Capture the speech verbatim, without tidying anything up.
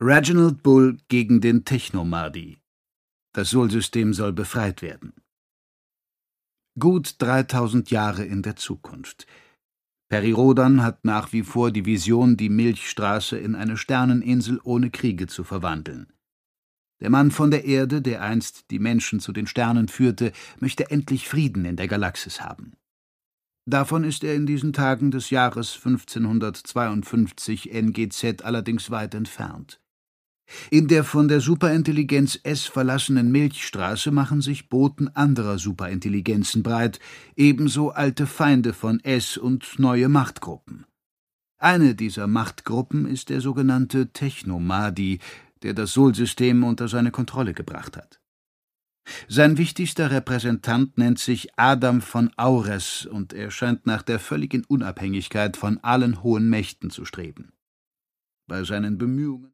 Reginald Bull gegen den Techno-Mahdi. Das Sol-System soll befreit werden. Gut dreitausend Jahre in der Zukunft. Peri Rodan hat nach wie vor die Vision, die Milchstraße in eine Sterneninsel ohne Kriege zu verwandeln. Der Mann von der Erde, der einst die Menschen zu den Sternen führte, möchte endlich Frieden in der Galaxis haben. Davon ist er in diesen Tagen des Jahres fünfzehnhundertzweiundfünfzig N G Z allerdings weit entfernt. In der von der Superintelligenz S verlassenen Milchstraße machen sich Boten anderer Superintelligenzen breit, ebenso alte Feinde von S und neue Machtgruppen. Eine dieser Machtgruppen ist der sogenannte Techno-Mahdi, der das Sol-System unter seine Kontrolle gebracht hat. Sein wichtigster Repräsentant nennt sich Adam von Aures und er scheint nach der völligen Unabhängigkeit von allen hohen Mächten zu streben. Bei seinen Bemühungen